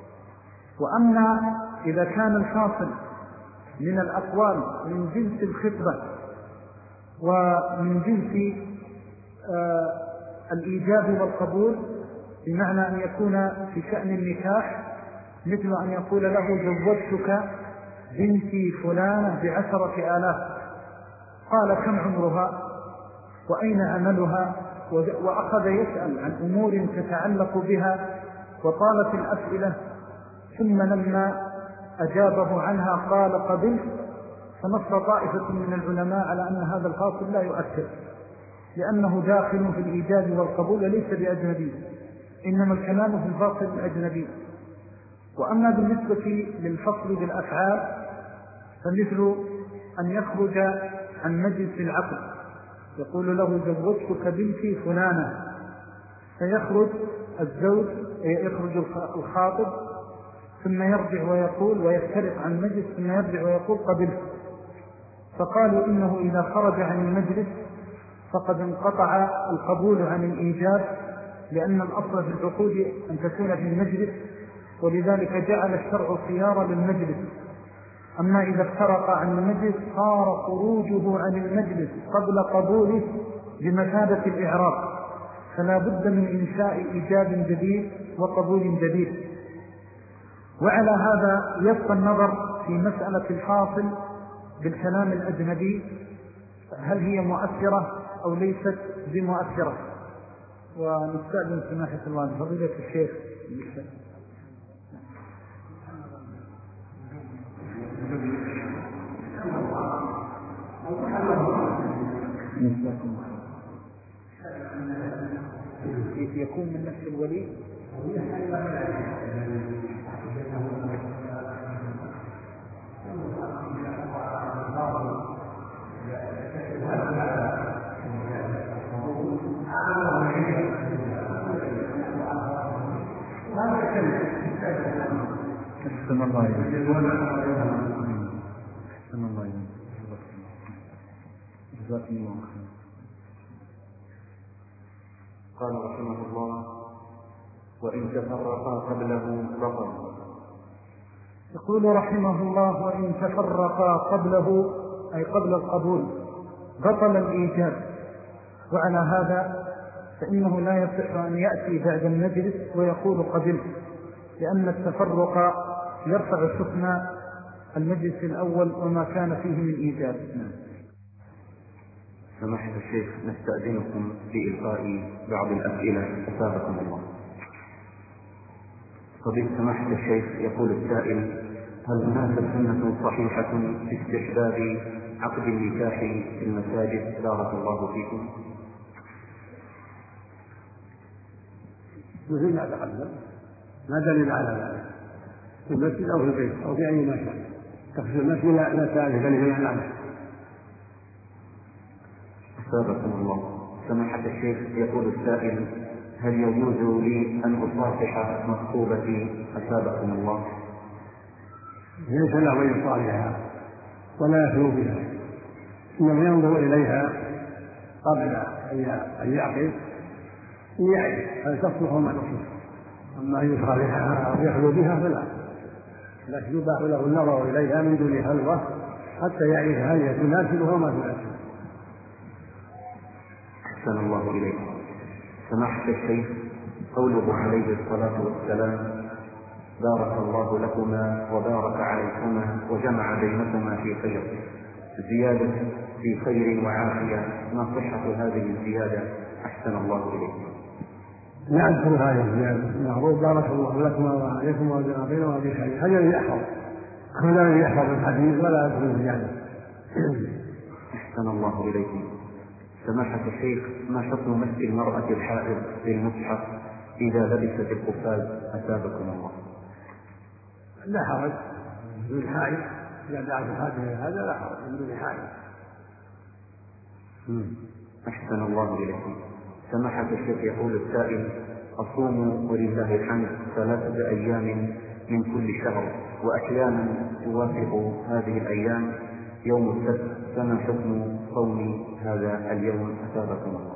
وأما إذا كان الفاصل من الأقوال من جنس الخطبة ومن جنس آه الإيجاب والقبول، بمعنى أن يكون في شأن النكاح مثل أن يقول له زوجتك بنتي فلانة بعشرة آلاف، قال كم عمرها وأين عملها، وأخذ يسأل عن أمور تتعلق بها وطالت الأسئلة، ثم لما أجابه عنها قال قبلت، فنص طائفة من العلماء على أن هذا الفاصل لا يؤثر لأنه داخل في الإيجاب والقبول وليس بأجنبي، إنما الكلام في الفاصل الأجنبي. وأما بالنسبة للفصل بالأفعال فمثل أن يخرج عن مجلس العقد، يقول له زوجتك بنتي فلانة، فيخرج الزوج يخرج الخاطب ثم يرجع ويقول ويفترق عن مجلس ثم يرجع ويقول قبلت. فقالوا إنه إذا خرج عن المجلس فقد انقطع القبول عن الإيجاب، لأن الأصل في العقود أن تكون في المجلس، ولذلك جعل الشرع خيار للمجلس. أما إذا افترق عن المجلس صار خروجه عن المجلس قبل قبوله بمثابة الإعراب، فلا بد من إنشاء إيجاب جديد وقبول جديد. وعلى هذا يبقى النظر في مسألة الفاصل بالكلام الأجنبي، هل هي مؤثرة أو ليست بمؤثرة. ونستأذن سماحة الله فضيلة الشيخ يكون من نفس الولي أحسن الله إليك. أحسن الله إليك. جزاكم الله خيرا. قال رحمه الله: وإن تفرقا قبله بطل. يقول رحمه الله: وإن تفرقا قبله أي قبل القبول بطل الإيجاب. وعلى هذا فإنه لا يصح أن يأتي بعد المجلس ويقول قبلت، لأن التفرق يرفع حكم المجلس الأول وما كان فيه من إيجاب. سماحة الشيخ، نستأذنكم في إلقاء بعض الأسئلة أسابقكم الله. فضيلة سماحة الشيخ، يقول السائل: هل هناك سنة صحيحة في استحباب عقد النكاح في المساجد بارك الله فيكم؟ مثل ما تقدم، ما دليل على ذلك في المسجد أو في البيت أو في أي مكان. تخشى المسجد لا تعرف كلمة عن عنه. أسابقكم الله. سماحة الشيخ، يقول السائل: هل يجوز لي أن أصافح مخطوبتي أسابقكم الله؟ ليس له أن يصافحها ولا يخلو بها، إنما ينظر إليها قبل أن يعقد، يعرف هل تصلح وما تصلح، أما أن يصالحها أو يخلو بها فلا، لكن يباح له النظر إليها من دون خلوة حتى يعرف هل هي تناسبه وما تناسبه. أحسن الله إليكم. سماحة الشيخ، قوله عليه الصلاة والسلام: بارك الله لكما وبارك عليكما وجمع بينكما في خير، زيادة في خير وعافية، ما صحة هذه الزيادة؟ أحسن الله إليكم. لا أذكر هذه الزيادة، معروف بارك الله لكما وعليكما وجمع بينكما في خير، هذا الذي يحفظ، هذا الذي يحفظ الحديث ولا يذكر الزيادة. أحسن الله إليكم. سماحة الشيخ، ما حكم مس المرأة الحائض للمصحف إذا لبست القفاز؟ أثابكم الله. لا حرج من الحائض، إذا دعت الحاجة هذا لا حرج من دون حائض. أحسن الله إليكم. سماحة الشيخ، يقول السائل: أصوم ولله الحمد ثلاثة أيام من كل شهر، وأحيانا توافق هذه الأيام يوم السبت، فما حكم صوم هذا اليوم؟ أثابكم الله.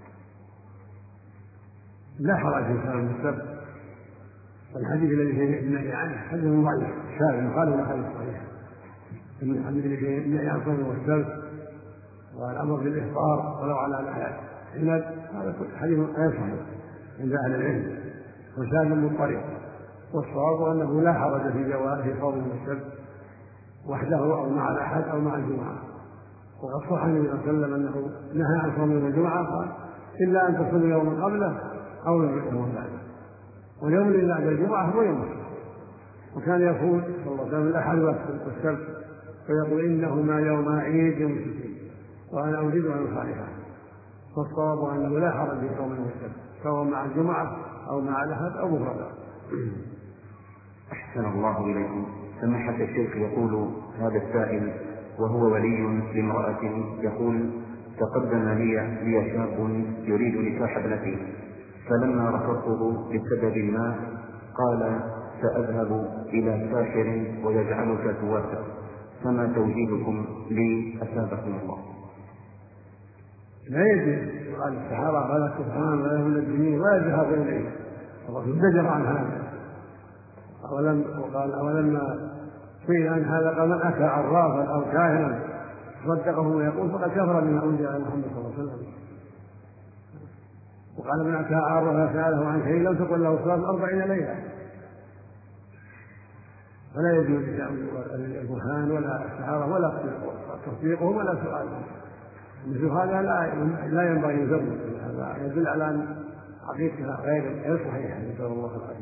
لا حرج في صوم السبت، الحديث الذي فيه النهي عنه حديث ضعيف شاذ يخالف الحديث الصحيح. الحديث الذي فيه النهي عن صوم السبت والأمر بالإفطار ولو على الأحياء عناد، هذا حديث غير صحيح عند أهل العلم وشاذ مضطرب. والصواب أنه لا حرج في جواز صوم السبت وحده أو مع الأحد أو مع الجمعة. وقد صح النبي صلى الله عليه وسلم أنه نهى عن صوم يوم الجمعة، قال: إلا أن تصوم يوما قبله أو يوم بعده، واليوم الذي بعد الجمعة هو يوم السبت. وكان يقول صلى الله عليه وسلم: الأحد والسبت، فيقول: إنهما يوم عيد مسلمين وأنا أريد أن أصالحها. فالصواب أنه لا حرج في صوم السبت سواء مع الجمعة أو مع الأحد أو مفردا. أحسن الله إليكم. سماحة الشيخ، يقول هذا السائل وهو ولي لامرأة، يقول: تقدم لي لي شاب يريد نكاح ابنتي، فلما رفضته لسبب ما قال: سأذهب إلى ساحر ويجعلك توافق، فما توجيهكم لي؟ أثابكم الله. لا يجوز قال السحرة ولا الكفران ولا من الدين ولا يذهب إليه، الرسول زجر عن هذا. أولم وقال أولما قيل عن هذا قال: من أتى عرافا أو كاهنا صدقه ويقول فقد كفر بما أنزل على محمد صلى الله عليه وسلم. وقال: من أتى عرافا سأله عن شيء لم تقل له صلاة أربعين ليلة. فلا يجوز الكهان ولا السحرة ولا تصديقهم ولا سؤالهم. مثل هذا لا لا ينبغي يزوج، هذا يدل على أن عقيدتها غير غير صحيحة، نسأل الله العافية.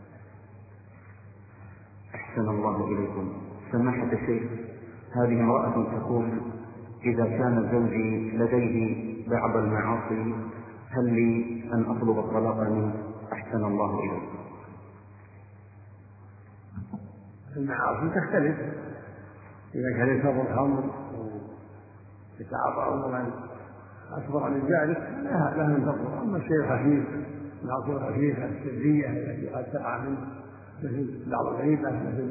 أحسن الله إليكم. سماحة الشيخ، هذه امرأة تقول: إذا كان زوجي لديه بعض المعاصي هل لي أن أطلب الطلاق منه؟ أحسن الله إليكم. المعاصي تختلف، إذا كان يشرب الخمر يتعاطى أمرا أكبر من ذلك لها أن تطلب. أما الشيء الخفيف، المعاصي الخفيفة السرية التي قد تقع منه مثل بعض الغيبة، مثل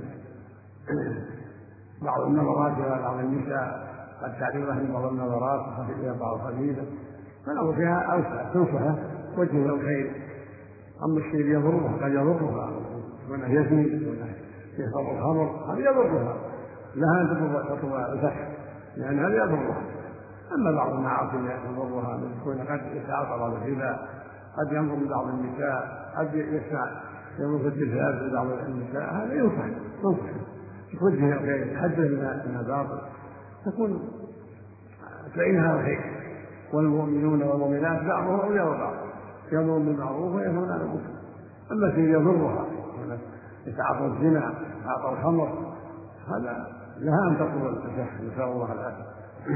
بعض النظرات إلى بعض النساء قد تعرض له بعض النظرات إلى بعض الخفيفة، فالأمر فيها أوسع، تنصحه وجه الخير. أما الشيء يضره قد يضرها، وأنه يزني وأنه يشرب الخمر، هذا يضرها، لها أن تطلب الفتح لأن هذا يضرها. أما بعض المعاصي يضرها من يكون قد يتعاطى بعض الربا، قد ينظر لبعض النساء، قد يسمع ينظر في التلفاز لبعض النساء، هذا ينصح تنصح توجه الخير، تحدث من باطل، تكون تعينها الخير. والمؤمنون والمؤمنات بعضهم أولياء بعض، يأمرون بالمعروف وينهون عن المنكر. أما الشيء يضرها يتعاطى الزنا، يتعاطى الخمر، هذا لها أن تطلب الفتح، نسأل الله العافية.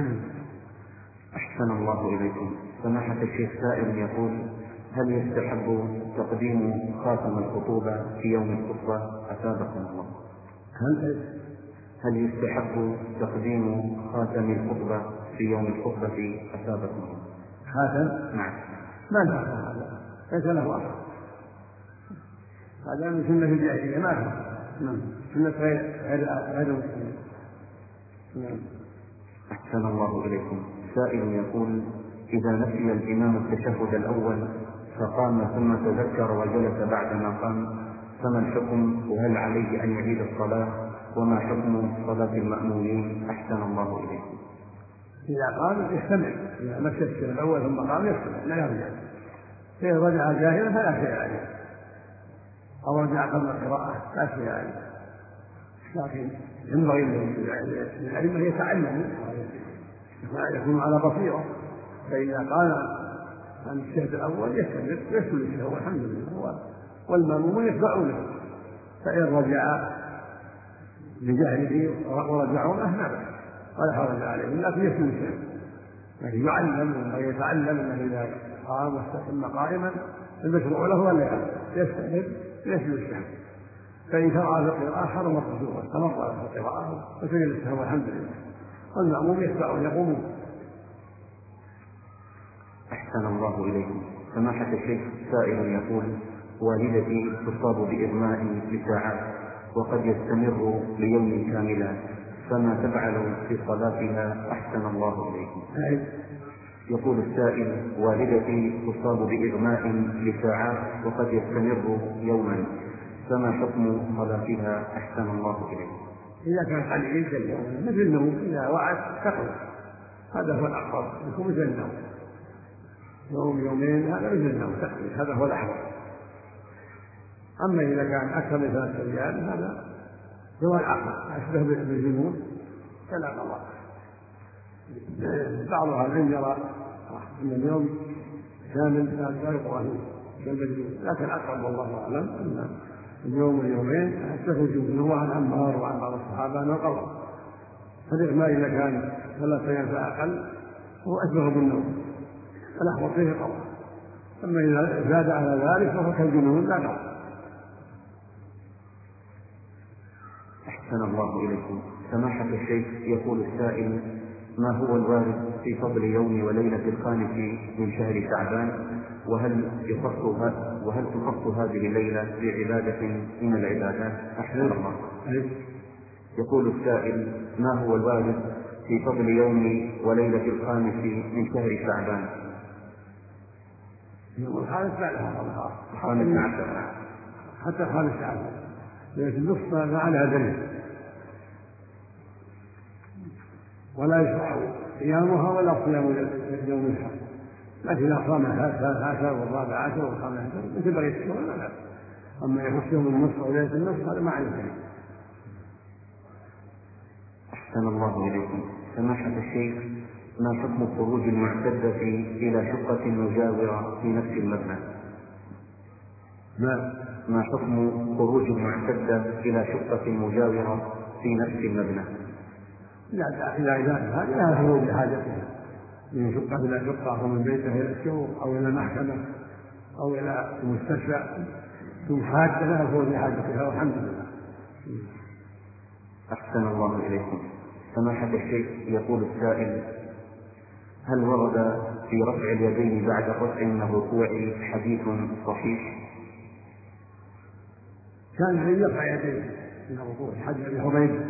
أحسن الله إليكم. سماحة الشيخ، سائل يقول: هل يستحب تقديم خاتم الخطوبة في يوم الخطبة؟ أثابكم الله. هل هل يستحب تقديم خاتم الخطبة في يوم الخطبة؟ أثابكم الله. خاتم؟ نعم. ما له هذا، ليس له أصل، هذا من سنة الجاهلية، ما له نعم، سنة غير غير المسلمين. نعم. أحسن الله إليكم. سائل يقول: إذا نسي الإمام التشهد الأول فقام ثم تذكر وجلس بعدما قام، فما الحكم وهل عليه أن يعيد الصلاة؟ وما حكم صلاة المأمومين؟ أحسن الله إليكم. إذا قام يستمر، إذا مشى الشيء الأول ثم قام يستمر لا يرجع، فإن رجع جاهلا فلا شيء عليه، أو رجع قبل القراءة لا شيء عليه، لكن ينبغي للأئمة يتعلموا يكون على بصيرة، فإذا قال عن الشهد الأول يستمر يسلم الشهوة والحمد لله، والمأمومون يتبعونه، فإن رجع بجهله ورجعوا أهلا ولا حرج عليهم، لكن يسلم الشهوة، لكن يعلم ويتعلم أنه إذا قام واستقم قائما المشروع له أن يستمر يسلم الشهوة، فإن شرع في القراءة حرم الرجوع تمر في القراءة وسجد الشهوة والحمد لله، والمأموم يتبعون يقومون. أحسن الله إليكم. سماحة الشيخ سائل يقول: والدتي تصاب بإغماء لساعات وقد يستمر ليوم كاملا، فما تفعل في صلاتها؟ أحسن الله إليكم. يقول السائل: والدتي تصاب بإغماء لساعات وقد يستمر يوما، فما حكم صلاتها؟ أحسن الله إليكم. إذا كان قليل كاليوم مثل النوم، إذا وعت تقوى، هذا هو الأقرب، يكون مثل النوم، يوم يومين هذا مثل النوم تقوى، هذا هو الأحوط. أما إذا كان أكثر من ثلاثة أيام هذا هو العقل أشبه بالجنون فلا قضاء. بعض أهل العلم يرى أن اليوم كامل لا يقرأ فيه كالمجنون، لكن أقرب والله أعلم أن اليوم واليومين تخرج منه عن عمار وعن بعض الصحابة أنه قضى، فالإغماء إذا كان ثلاثة أيام فأقل هو أشبه بالنوم فالأحوط فيه قضى. أما إذا زاد على ذلك فهو كالجنون لا قضى. أحسن الله إليكم. سماحة الشيخ يقول السائل: ما هو الوارد في فضل يوم وليلة الخامس من شهر شعبان، وهل يخص وهل تخص هذه الليلة بعبادة من العبادات؟ أحسن الله. يقول السائل: ما هو الوارد في فضل يوم وليلة الخامس من شهر شعبان؟ يوم الخامس بعدها الخامس عشر حتى الخامس عشر، ليلة النصف ما عليها دليل، ولا يشرع قيامها ولا صيام يوم الحد، لكن إذا صام الثالث عشر والرابع عشر والخامس عشر مثل بقية الشهور لا بأس. أما يخص يوم النصف أو ليلة النصف هذا ما عليه دليل. أحسن الله إليكم. سماحة الشيخ، ما حكم خروج المعتدة إلى شقة مجاورة في نفس المبنى؟ ما ما حكم خروج المعتدة إلى شقة مجاورة في نفس المبنى؟ إذا إذا هذه لا خروج لحاجتها من شقة إلى شقة، أو من بيته إلى السوق، أو إلى المحكمة، أو إلى المستشفى، ثم حاجة لا خروج لحاجتها والحمد لله. أحسن الله إليكم. سماحة الشيخ يقول السائل: هل ورد في رفع اليدين بعد الرفع من الركوع حديث صحيح؟ كان النبي يرفع يديه من الركوع، حديث ابي حميد،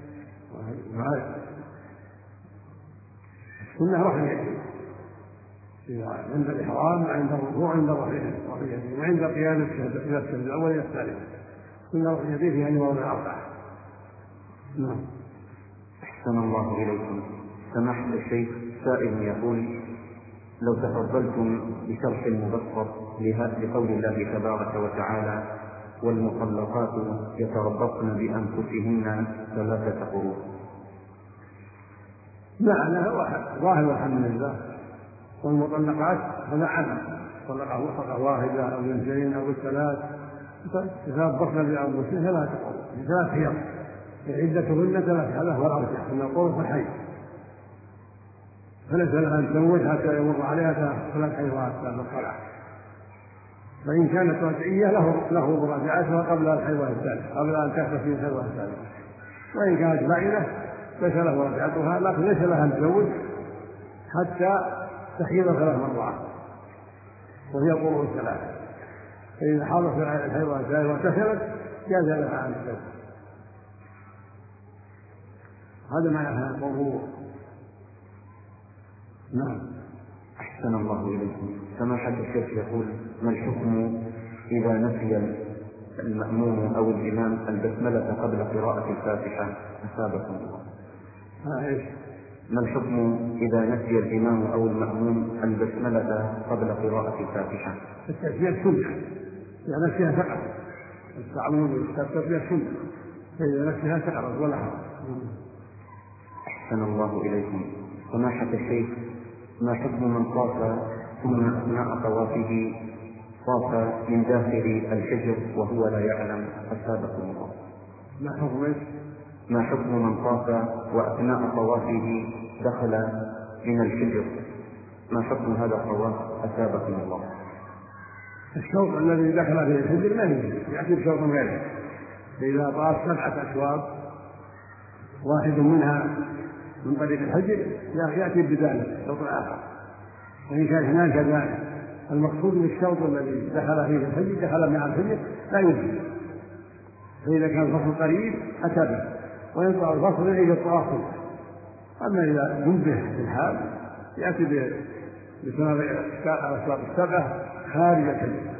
السنه رفع اليدين عند الاحرام وعند الركوع وعند رفع اليدين وعند قيام الشهد الى الشهد الاول الى الثالث، السنه رفع اليدين في هذه المواضع الاربعه. نعم. أحسن الله إليكم. سماحة الشيخ سائل يقول: لو تفضلتم بشرح مبسط لقول الله تبارك وتعالى: والمطلقات يتربصن بأنفسهن ثلاثة قروء. معنى واحد ظاهر والحمد لله. والمطلقات هذا عام، طلقه طلقه واحدة أو اثنتين أو ثلاث يتربصن بأنفسهن ثلاثة قروء ثلاث حيض، عدتهن ثلاث، هذا هو الأرجح من القول في الحي، فليس لها أن تزوج حتى يمر عليها ثلاث حيضات بعد الطلاق. فإن كانت رجعية له له مراجعتها قبل الحيضة الثالث، قبل أن تحدث في الحيضة الثالثة. وإن كانت بعيدة ليس له مراجعتها، لكن ليس لها أن تزوج حتى تحيض ثلاث مرات وهي قروء الثلاثة. فإذا حاضت الحيضة الثالثة واغتسلت جاز لها أن تزوج. هذا معنى القروء. نعم. أحسن الله إليكم. سماحة الشيخ يقول: ما الحكم إذا نسي المأموم أو الإمام البسملة قبل قراءة الفاتحة؟ أثابكم الله. ما الحكم إذا نسي الإمام أو المأموم البسملة قبل قراءة الفاتحة؟ التسمية سنة، إذا نسيها سقط. التعويض والتسمية سنة، فإذا نسيها سقط ولا حرج. أحسن الله إليكم. سماحة الشيخ، ما حكم من طاف ثم أثناء طوافه طاف من داخل الحجر وهو لا يعلم؟ أثابكم الله. ما حكم إيش؟ ما حكم من طاف وأثناء طوافه دخل من الحجر؟ ما حكم هذا الطواف؟ أثابكم الله. الشوط الذي دخل في الحجر لا يجوز، يأتي بشوط غيره. فإذا طاف سبعة أشواط واحد منها من طريق الحجر يأتي بذلك شوط آخر، وإن كان هناك كذلك. المقصود بالشوط الذي دخل فيه الحجر دخل مع الحجر لا يجوز. فإذا كان الفصل قريب أتى به، وينطع الفصل إلى الطواف. أما إذا نبه في الحال يأتي بسنة الأشواط السبعة خارج الحجر.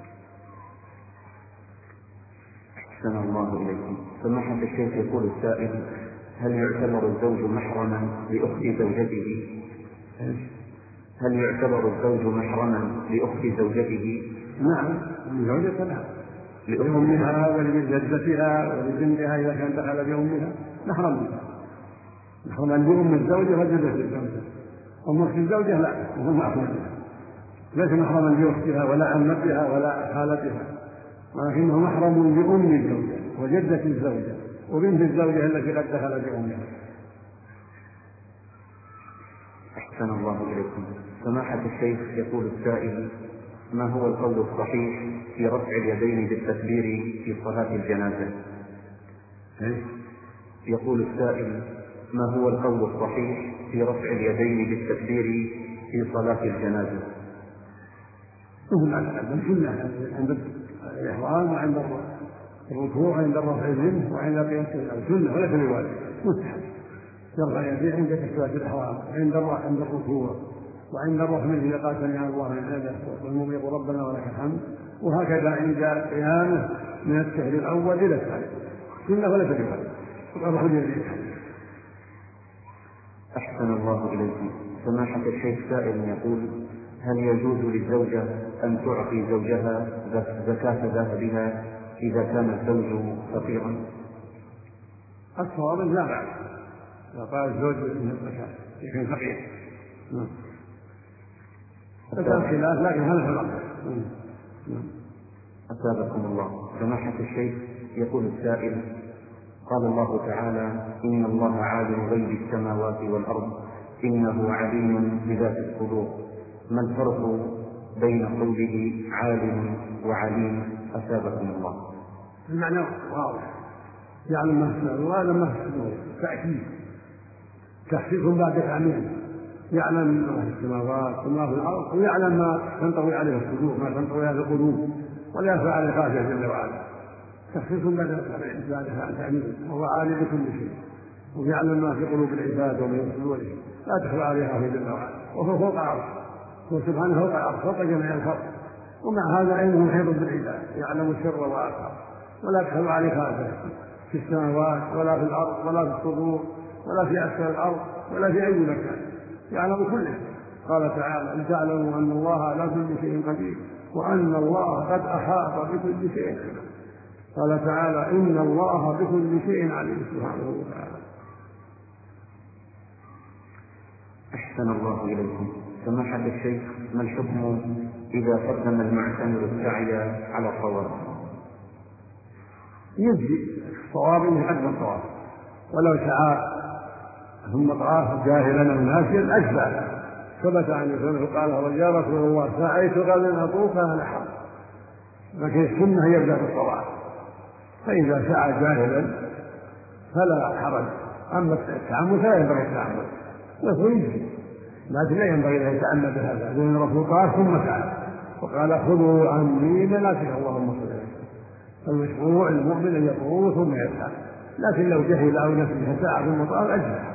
أحسن الله إليكم. سماحة الشيخ يقول السائل: هل يعتبر الزوج محرما لأخت زوجته؟ هل يعتبر الزوج محرما لأخت زوجته؟ نعم، من زوجتها لأمها ولجدتها ولبنتها إذا كان دخل بأمها محرم محرما لأم الزوجة وجدة الزوجة. أم أخت الزوجة لا، وهو محرم، ليس محرما لأختها ولا عمتها ولا خالتها، ولكنه محرم لأم الزوجة وجدة الزوجة وبنت الزوجة التي قد دخل بأمها. أحسن الله إليكم. سماحة الشيخ يقول السائل: ما هو القول الصحيح في رفع اليدين بالتكبير في صلاة الجنازة؟ يقول السائل: ما هو القول الصحيح في رفع اليدين بالتكبير في صلاة الجنازة؟ السنة عند الإحرام وعند الركوع وعند رفع اليدين وعند قيام السنة وليس بواجب، مستحب يرفع يديه عند تكبيرة الإحرام عند عند الركوع وعند الرفع إذا قال سمع الله لمن حمده والمؤمن يقول ربنا ولك الحمد، وهكذا عند قيامه من الشهر الأول إلى الثالث سنة وليس بواجب رفع اليدين. أحسن الله إليكم. سماحة الشيخ سائل يقول: هل يجوز للزوجة أن تعطي زوجها زكاة ذهبها إذا كان الزوج فقيرا؟ الصواب لا بأس إذا قال الزوج من الزكاة يكون فقير. فكان خلاف لكن هذا هو الأمر. أثابكم الله. سماحة الشيخ يقول السائل: قال الله تعالى: إن الله عالم غيب السماوات والأرض إنه عليم بذات الصدور. ما الفرق بين قوله عالم وعليم؟ أثابكم الله. المعنى واضح، يعلم ما في السماوات ويعلم ما في الصدور، تأكيد تحقيق بعد تعميم، يعلم ما في السماوات وما في الأرض ويعلم ما تنطوي عليه الصدور، ما تنطوي عليه القلوب ولا يخفى عليه خافية جل وعلا. تخصيص بعد تعميم، وهو عالم بكل شيء ويعلم ما في قلوب العباد ومن صدورهم لا تخفى عليه خافية جل وعلا، وهو فوق العرش، هو سبحانه فوق العرش فوق جميع الخلق، ومع هذا علمه محيط بالعباد يعلم السر والأخفى ولا تخفى عليه خافية في السماوات ولا في الأرض ولا في الصدور ولا في أسفل الأرض ولا في أي مكان، يعلم كل شيء. قال تعالى: لتعلموا أن الله على كل شيء قدير وأن الله قد أحاط بكل شيء. قال تعالى: إن الله بكل شيء عليم سبحانه وتعالى. أحسن الله إليكم. سماحة الشيخ، ما الحكم إذا قدم المعتمر السعي على الطواف؟ يجزي الصواب إنه يقدم الطواف، ولو سعى ثم طاف جاهلا أو ناسيا أجزى. ثبت عن النبي قال: يا رسول الله سعيت قبل أن أطوف فأنا حرام، لكن السنة يبدأ بالطواف، فإذا سعى جاهلا فلا حرج. أما التعمد فلا ينبغي التعمد، يجزي، لكن لا ينبغي أن يتعمد هذا، لأن الرسول طاف ثم سعى وقال: خذوا عني مناسك اللهم صل عليه. فالمشروع المؤمن أن يطوف ثم يسعى، لكن لو جهل أو نسي سعى ثم طاف أجزى.